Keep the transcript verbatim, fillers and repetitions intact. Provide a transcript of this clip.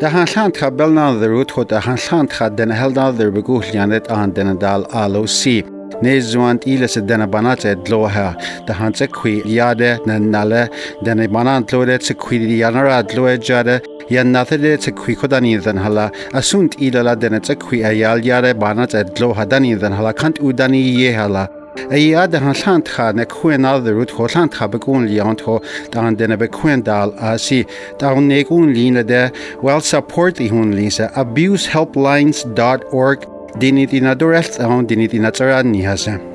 Da han lant ha belna the root hot han lant ha den helda der begulianet an den dal alo si. Nezuant iles den banat et loha da han sekwi yade den nale den banant lodet sekwi yanara loe jade yan nathede sekwi kodani den hala asunt ilala den sekwi ayal yade banat et loha dani den hala kant udani ye hala Ayad han lant ha ne kwen al the root ho lant ha begun liant ho dan den bekwen dal asi dan ne gun line de well support the hun lisa abuse helplines dot org dinit in adorest on dinit in atara ni hasa